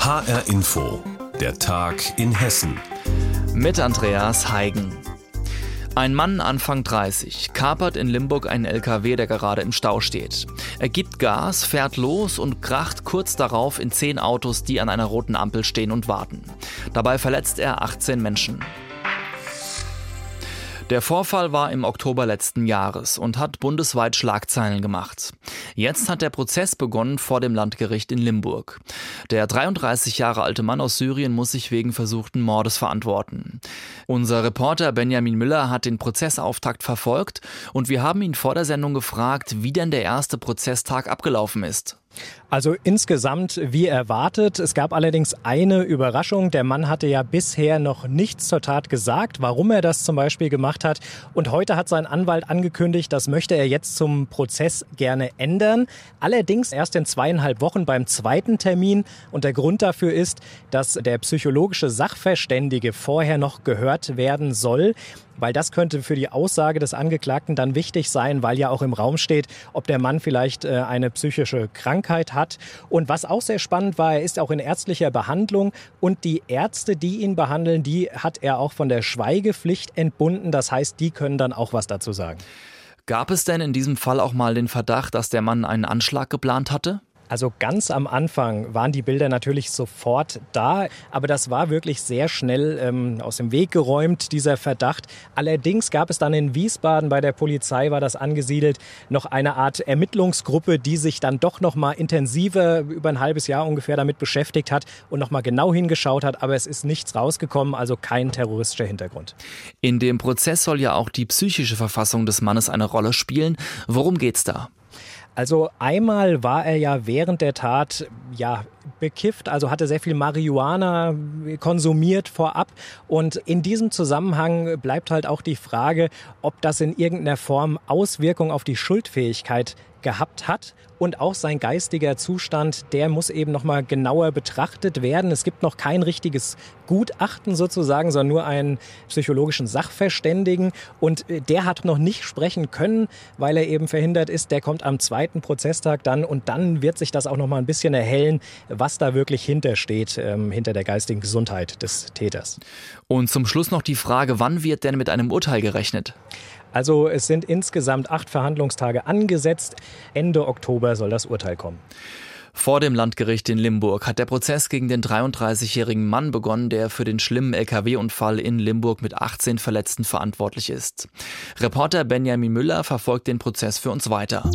HR Info, der Tag in Hessen. Mit Andreas Heigen. Ein Mann Anfang 30 kapert in Limburg einen LKW, der gerade im Stau steht. Er gibt Gas, fährt los und kracht kurz darauf in 10 Autos, die an einer roten Ampel stehen und warten. Dabei verletzt er 18 Menschen. Der Vorfall war im Oktober letzten Jahres und hat bundesweit Schlagzeilen gemacht. Jetzt hat der Prozess begonnen vor dem Landgericht in Limburg. Der 33 Jahre alte Mann aus Syrien muss sich wegen versuchten Mordes verantworten. Unser Reporter Benjamin Müller hat den Prozessauftakt verfolgt und wir haben ihn vor der Sendung gefragt, wie denn der erste Prozesstag abgelaufen ist. Also insgesamt wie erwartet. Es gab allerdings eine Überraschung. Der Mann hatte ja bisher noch nichts zur Tat gesagt, warum er das zum Beispiel gemacht hat. Und heute hat sein Anwalt angekündigt, das möchte er jetzt zum Prozess gerne ändern. Allerdings erst in 2,5 Wochen beim zweiten Termin. Und der Grund dafür ist, dass der psychologische Sachverständige vorher noch gehört werden soll. Weil das könnte für die Aussage des Angeklagten dann wichtig sein, weil ja auch im Raum steht, ob der Mann vielleicht eine psychische Krankheit hat. Und was auch sehr spannend war, er ist auch in ärztlicher Behandlung und die Ärzte, die ihn behandeln, die hat er auch von der Schweigepflicht entbunden. Das heißt, die können dann auch was dazu sagen. Gab es denn in diesem Fall auch mal den Verdacht, dass der Mann einen Anschlag geplant hatte? Also ganz am Anfang waren die Bilder natürlich sofort da, aber das war wirklich sehr schnell aus dem Weg geräumt, dieser Verdacht. Allerdings gab es dann in Wiesbaden, bei der Polizei war das angesiedelt, noch eine Art Ermittlungsgruppe, die sich dann doch noch mal intensiver über ein halbes Jahr ungefähr damit beschäftigt hat und noch mal genau hingeschaut hat, aber es ist nichts rausgekommen, also kein terroristischer Hintergrund. In dem Prozess soll ja auch die psychische Verfassung des Mannes eine Rolle spielen. Worum geht's da? Also einmal war er ja während der Tat bekifft, also hatte sehr viel Marihuana konsumiert vorab. Und in diesem Zusammenhang bleibt halt auch die Frage, ob das in irgendeiner Form Auswirkung auf die Schuldfähigkeit gehabt hat. Und auch sein geistiger Zustand, der muss eben nochmal genauer betrachtet werden. Es gibt noch kein richtiges Gutachten sozusagen, sondern nur einen psychologischen Sachverständigen. Und der hat noch nicht sprechen können, weil er eben verhindert ist. Der kommt am zweiten Prozesstag dann und dann wird sich das auch nochmal ein bisschen erhellen, was da wirklich hintersteht, hinter der geistigen Gesundheit des Täters. Und zum Schluss noch die Frage, wann wird denn mit einem Urteil gerechnet? Also es sind insgesamt 8 Verhandlungstage angesetzt. Ende Oktober soll das Urteil kommen. Vor dem Landgericht in Limburg hat der Prozess gegen den 33-jährigen Mann begonnen, der für den schlimmen LKW-Unfall in Limburg mit 18 Verletzten verantwortlich ist. Reporter Benjamin Müller verfolgt den Prozess für uns weiter.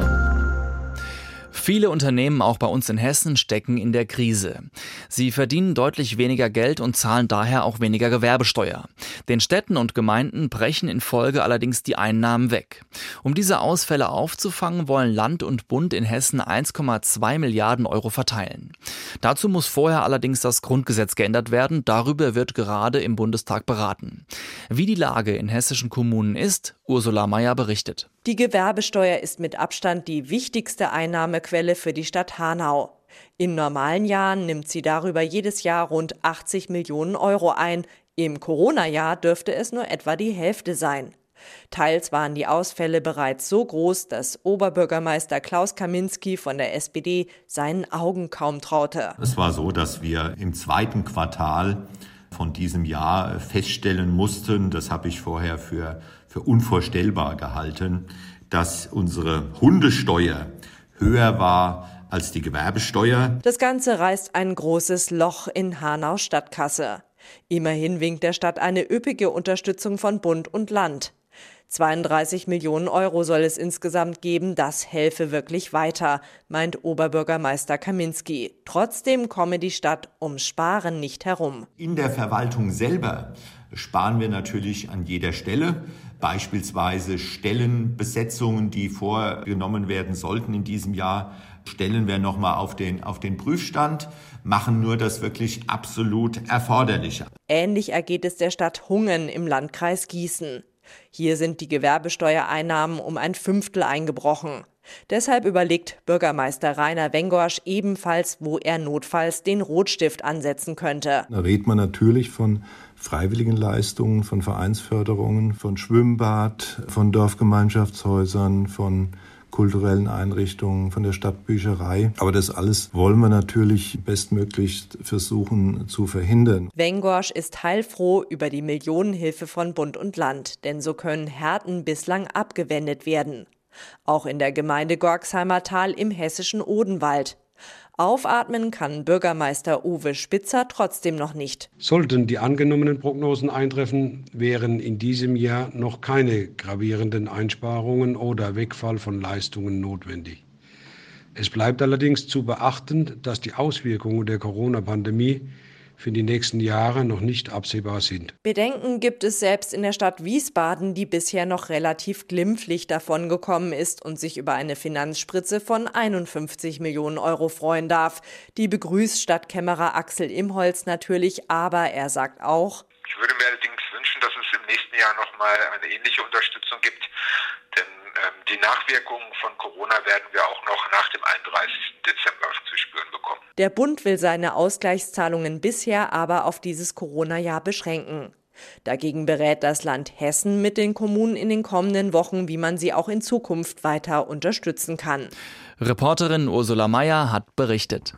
Viele Unternehmen, auch bei uns in Hessen, stecken in der Krise. Sie verdienen deutlich weniger Geld und zahlen daher auch weniger Gewerbesteuer. Den Städten und Gemeinden brechen in Folge allerdings die Einnahmen weg. Um diese Ausfälle aufzufangen, wollen Land und Bund in Hessen 1,2 Milliarden Euro verteilen. Dazu muss vorher allerdings das Grundgesetz geändert werden. Darüber wird gerade im Bundestag beraten. Wie die Lage in hessischen Kommunen ist, Ursula Mayer berichtet. Die Gewerbesteuer ist mit Abstand die wichtigste Einnahmequelle für die Stadt Hanau. In normalen Jahren nimmt sie darüber jedes Jahr rund 80 Millionen Euro ein. Im Corona-Jahr dürfte es nur etwa die Hälfte sein. Teils waren die Ausfälle bereits so groß, dass Oberbürgermeister Klaus Kaminski von der SPD seinen Augen kaum traute. Es war so, dass wir im zweiten Quartal von diesem Jahr feststellen mussten, das habe ich vorher für unvorstellbar gehalten, dass unsere Hundesteuer höher war als die Gewerbesteuer. Das Ganze reißt ein großes Loch in Hanaus Stadtkasse. Immerhin winkt der Stadt eine üppige Unterstützung von Bund und Land. 32 Millionen Euro soll es insgesamt geben, das helfe wirklich weiter, meint Oberbürgermeister Kaminski. Trotzdem komme die Stadt ums Sparen nicht herum. In der Verwaltung selber sparen wir natürlich an jeder Stelle, beispielsweise Stellenbesetzungen, die vorgenommen werden sollten in diesem Jahr, stellen wir nochmal auf den Prüfstand, machen nur das wirklich absolut Erforderliche. Ähnlich ergeht es der Stadt Hungen im Landkreis Gießen. Hier sind die Gewerbesteuereinnahmen um 1/5 eingebrochen. Deshalb überlegt Bürgermeister Rainer Wengorsch ebenfalls, wo er notfalls den Rotstift ansetzen könnte. Da redet man natürlich von freiwilligen Leistungen, von Vereinsförderungen, von Schwimmbad, von Dorfgemeinschaftshäusern, von kulturellen Einrichtungen, von der Stadtbücherei. Aber das alles wollen wir natürlich bestmöglich versuchen zu verhindern. Wengorsch ist heilfroh über die Millionenhilfe von Bund und Land, denn so können Härten bislang abgewendet werden. Auch in der Gemeinde Gorxheimer Tal im hessischen Odenwald. Aufatmen kann Bürgermeister Uwe Spitzer trotzdem noch nicht. Sollten die angenommenen Prognosen eintreffen, wären in diesem Jahr noch keine gravierenden Einsparungen oder Wegfall von Leistungen notwendig. Es bleibt allerdings zu beachten, dass die Auswirkungen der Corona-Pandemie für die nächsten Jahre noch nicht absehbar sind. Bedenken gibt es selbst in der Stadt Wiesbaden, die bisher noch relativ glimpflich davongekommen ist und sich über eine Finanzspritze von 51 Millionen Euro freuen darf. Die begrüßt Stadtkämmerer Axel Imholz natürlich, aber er sagt auch: Ich würde mir allerdings wünschen, dass es im nächsten Jahr nochmal eine ähnliche Unterstützung gibt, denn die Nachwirkungen von Corona werden wir auch noch nach dem 31. Dezember zu spüren bekommen. Der Bund will seine Ausgleichszahlungen bisher aber auf dieses Corona-Jahr beschränken. Dagegen berät das Land Hessen mit den Kommunen in den kommenden Wochen, wie man sie auch in Zukunft weiter unterstützen kann. Reporterin Ursula Meyer hat berichtet.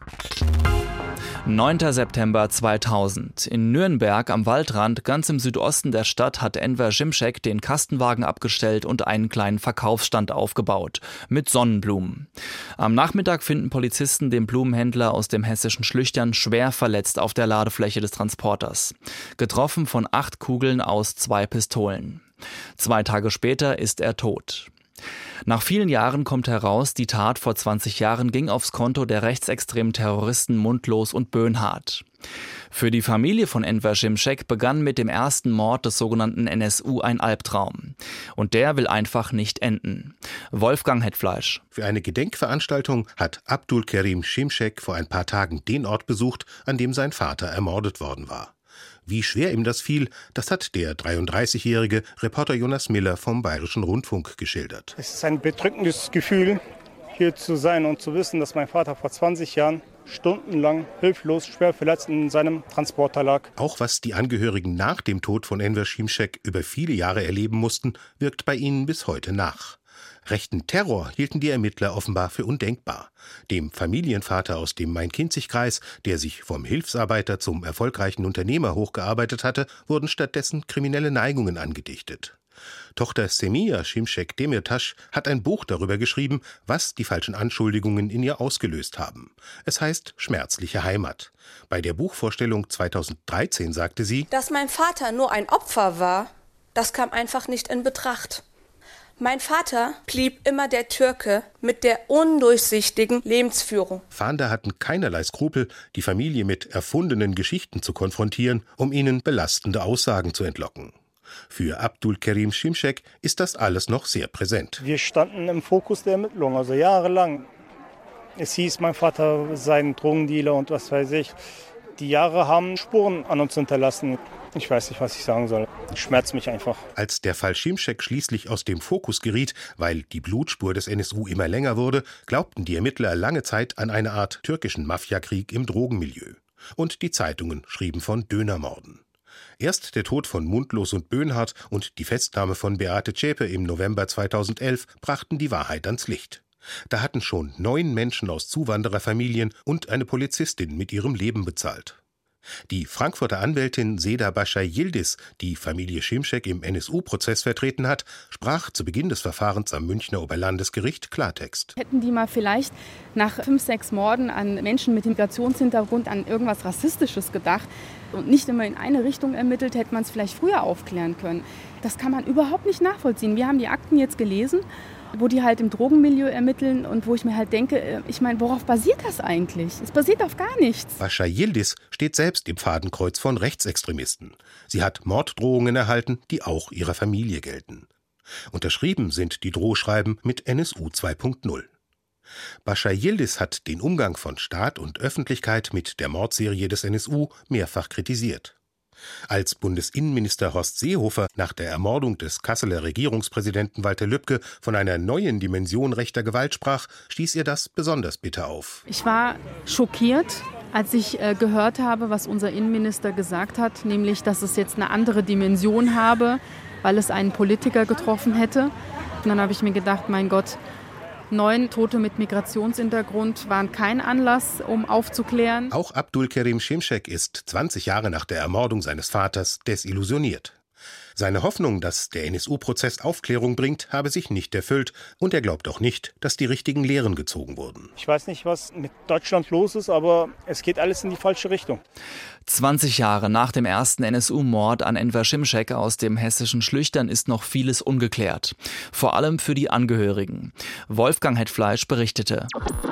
9. September 2000. In Nürnberg am Waldrand, ganz im Südosten der Stadt, hat Enver Şimşek den Kastenwagen abgestellt und einen kleinen Verkaufsstand aufgebaut. Mit Sonnenblumen. Am Nachmittag finden Polizisten den Blumenhändler aus dem hessischen Schlüchtern schwer verletzt auf der Ladefläche des Transporters. Getroffen von 8 Kugeln aus 2 Pistolen. 2 Tage später ist er tot. Nach vielen Jahren kommt heraus, die Tat vor 20 Jahren ging aufs Konto der rechtsextremen Terroristen Mundlos und Böhnhardt. Für die Familie von Enver Şimşek begann mit dem ersten Mord des sogenannten NSU ein Albtraum. Und der will einfach nicht enden. Wolfgang Hetfleisch. Für eine Gedenkveranstaltung hat Abdulkerim Şimşek vor ein paar Tagen den Ort besucht, an dem sein Vater ermordet worden war. Wie schwer ihm das fiel, das hat der 33-jährige Reporter Jonas Miller vom Bayerischen Rundfunk geschildert. Es ist ein bedrückendes Gefühl, hier zu sein und zu wissen, dass mein Vater vor 20 Jahren stundenlang hilflos, schwer verletzt in seinem Transporter lag. Auch was die Angehörigen nach dem Tod von Enver Şimşek über viele Jahre erleben mussten, wirkt bei ihnen bis heute nach. Rechten Terror hielten die Ermittler offenbar für undenkbar. Dem Familienvater aus dem Main-Kinzig-Kreis, der sich vom Hilfsarbeiter zum erfolgreichen Unternehmer hochgearbeitet hatte, wurden stattdessen kriminelle Neigungen angedichtet. Tochter Semia Şimşek Demirtaş hat ein Buch darüber geschrieben, was die falschen Anschuldigungen in ihr ausgelöst haben. Es heißt Schmerzliche Heimat. Bei der Buchvorstellung 2013 sagte sie: Dass mein Vater nur ein Opfer war, das kam einfach nicht in Betracht. Mein Vater blieb immer der Türke mit der undurchsichtigen Lebensführung. Fahnder hatten keinerlei Skrupel, die Familie mit erfundenen Geschichten zu konfrontieren, um ihnen belastende Aussagen zu entlocken. Für Abdulkerim Şimşek ist das alles noch sehr präsent. Wir standen im Fokus der Ermittlungen, also jahrelang. Es hieß, mein Vater sei ein Drogendealer und was weiß ich. Die Jahre haben Spuren an uns hinterlassen. Ich weiß nicht, was ich sagen soll. Es schmerzt mich einfach. Als der Fall Şimşek schließlich aus dem Fokus geriet, weil die Blutspur des NSU immer länger wurde, glaubten die Ermittler lange Zeit an eine Art türkischen Mafiakrieg im Drogenmilieu. Und die Zeitungen schrieben von Dönermorden. Erst der Tod von Mundlos und Böhnhardt und die Festnahme von Beate Zschäpe im November 2011 brachten die Wahrheit ans Licht. Da hatten schon 9 Menschen aus Zuwandererfamilien und eine Polizistin mit ihrem Leben bezahlt. Die Frankfurter Anwältin Seda Başar Yildiz, die Familie Şimşek im NSU-Prozess vertreten hat, sprach zu Beginn des Verfahrens am Münchner Oberlandesgericht Klartext. Hätten die mal vielleicht nach 5, 6 Morden an Menschen mit Migrationshintergrund an irgendwas Rassistisches gedacht und nicht immer in eine Richtung ermittelt, hätte man es vielleicht früher aufklären können. Das kann man überhaupt nicht nachvollziehen. Wir haben die Akten jetzt gelesen, wo die halt im Drogenmilieu ermitteln und wo ich mir halt denke, ich meine, worauf basiert das eigentlich? Es basiert auf gar nichts. Başar Yildiz steht selbst im Fadenkreuz von Rechtsextremisten. Sie hat Morddrohungen erhalten, die auch ihrer Familie gelten. Unterschrieben sind die Drohschreiben mit NSU 2.0. Başar Yildiz hat den Umgang von Staat und Öffentlichkeit mit der Mordserie des NSU mehrfach kritisiert. Als Bundesinnenminister Horst Seehofer nach der Ermordung des Kasseler Regierungspräsidenten Walter Lübcke von einer neuen Dimension rechter Gewalt sprach, stieß ihr das besonders bitter auf. Ich war schockiert, als ich gehört habe, was unser Innenminister gesagt hat, nämlich, dass es jetzt eine andere Dimension habe, weil es einen Politiker getroffen hätte. Und dann habe ich mir gedacht, mein Gott, 9 Tote mit Migrationshintergrund waren kein Anlass, um aufzuklären. Auch Abdulkerim Şimşek ist 20 Jahre nach der Ermordung seines Vaters desillusioniert. Seine Hoffnung, dass der NSU-Prozess Aufklärung bringt, habe sich nicht erfüllt und er glaubt auch nicht, dass die richtigen Lehren gezogen wurden. Ich weiß nicht, was mit Deutschland los ist, aber es geht alles in die falsche Richtung. 20 Jahre nach dem ersten NSU-Mord an Enver Şimşek aus dem hessischen Schlüchtern ist noch vieles ungeklärt. Vor allem für die Angehörigen. Wolfgang Hetfleisch berichtete.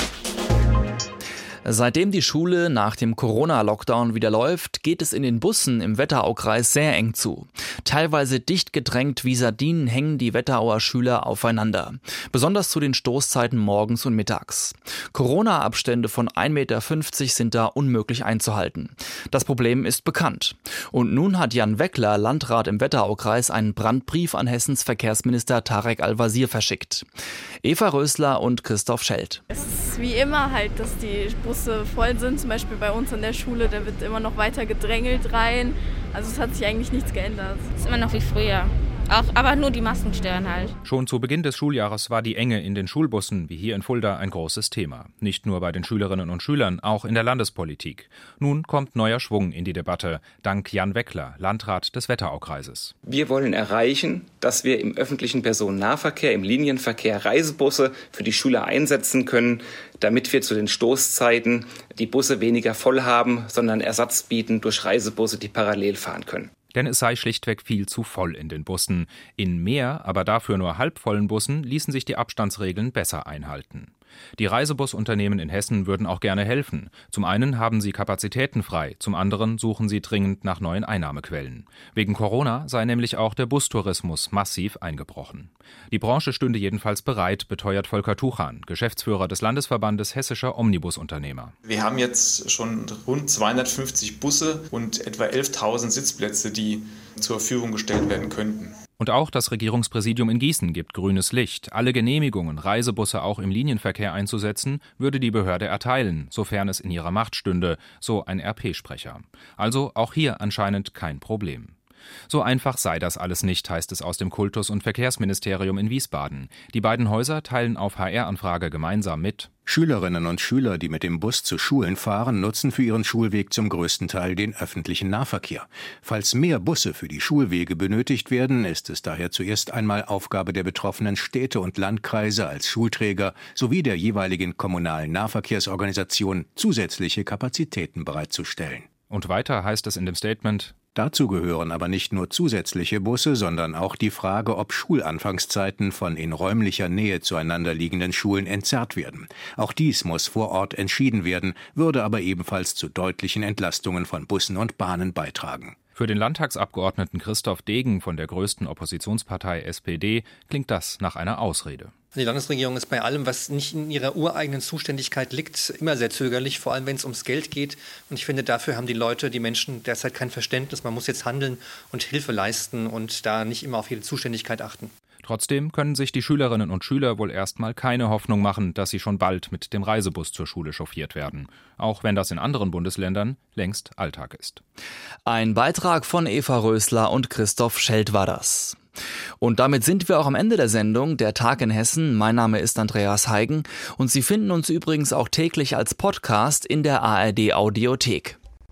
Seitdem die Schule nach dem Corona-Lockdown wieder läuft, geht es in den Bussen im Wetteraukreis sehr eng zu. Teilweise dicht gedrängt wie Sardinen hängen die Wetterauer Schüler aufeinander. Besonders zu den Stoßzeiten morgens und mittags. Corona-Abstände von 1,50 Meter sind da unmöglich einzuhalten. Das Problem ist bekannt. Und nun hat Jan Weckler, Landrat im Wetteraukreis, einen Brandbrief an Hessens Verkehrsminister Tarek Al-Wazir verschickt. Eva Rösler und Christoph Schelt. Es ist wie immer halt, dass die Busse voll sind, zum Beispiel bei uns an der Schule, da wird immer noch weiter gedrängelt rein. Also es hat sich eigentlich nichts geändert. Es ist immer noch wie früher. Aber nur die Masken stören halt. Schon zu Beginn des Schuljahres war die Enge in den Schulbussen, wie hier in Fulda, ein großes Thema. Nicht nur bei den Schülerinnen und Schülern, auch in der Landespolitik. Nun kommt neuer Schwung in die Debatte, dank Jan Weckler, Landrat des Wetteraukreises. Wir wollen erreichen, dass wir im öffentlichen Personennahverkehr, im Linienverkehr Reisebusse für die Schüler einsetzen können, damit wir zu den Stoßzeiten die Busse weniger voll haben, sondern Ersatz bieten durch Reisebusse, die parallel fahren können. Denn es sei schlichtweg viel zu voll in den Bussen. In mehr, aber dafür nur halbvollen Bussen ließen sich die Abstandsregeln besser einhalten. Die Reisebusunternehmen in Hessen würden auch gerne helfen. Zum einen haben sie Kapazitäten frei, zum anderen suchen sie dringend nach neuen Einnahmequellen. Wegen Corona sei nämlich auch der Bustourismus massiv eingebrochen. Die Branche stünde jedenfalls bereit, beteuert Volker Tuchan, Geschäftsführer des Landesverbandes hessischer Omnibusunternehmer. Wir haben jetzt schon rund 250 Busse und etwa 11.000 Sitzplätze, die zur Verfügung gestellt werden könnten. Und auch das Regierungspräsidium in Gießen gibt grünes Licht. Alle Genehmigungen, Reisebusse auch im Linienverkehr einzusetzen, würde die Behörde erteilen, sofern es in ihrer Macht stünde, so ein RP-Sprecher. Also auch hier anscheinend kein Problem. So einfach sei das alles nicht, heißt es aus dem Kultus- und Verkehrsministerium in Wiesbaden. Die beiden Häuser teilen auf HR-Anfrage gemeinsam mit: Schülerinnen und Schüler, die mit dem Bus zu Schulen fahren, nutzen für ihren Schulweg zum größten Teil den öffentlichen Nahverkehr. Falls mehr Busse für die Schulwege benötigt werden, ist es daher zuerst einmal Aufgabe der betroffenen Städte und Landkreise als Schulträger sowie der jeweiligen kommunalen Nahverkehrsorganisation zusätzliche Kapazitäten bereitzustellen. Und weiter heißt es in dem Statement: Dazu gehören aber nicht nur zusätzliche Busse, sondern auch die Frage, ob Schulanfangszeiten von in räumlicher Nähe zueinander liegenden Schulen entzerrt werden. Auch dies muss vor Ort entschieden werden, würde aber ebenfalls zu deutlichen Entlastungen von Bussen und Bahnen beitragen. Für den Landtagsabgeordneten Christoph Degen von der größten Oppositionspartei SPD klingt das nach einer Ausrede. Die Landesregierung ist bei allem, was nicht in ihrer ureigenen Zuständigkeit liegt, immer sehr zögerlich, vor allem wenn es ums Geld geht. Und ich finde, dafür haben die Leute, die Menschen derzeit kein Verständnis. Man muss jetzt handeln und Hilfe leisten und da nicht immer auf jede Zuständigkeit achten. Trotzdem können sich die Schülerinnen und Schüler wohl erstmal keine Hoffnung machen, dass sie schon bald mit dem Reisebus zur Schule chauffiert werden. Auch wenn das in anderen Bundesländern längst Alltag ist. Ein Beitrag von Eva Rösler und Christoph Schelt war das. Und damit sind wir auch am Ende der Sendung Der Tag in Hessen. Mein Name ist Andreas Heigen und Sie finden uns übrigens auch täglich als Podcast in der ARD Audiothek.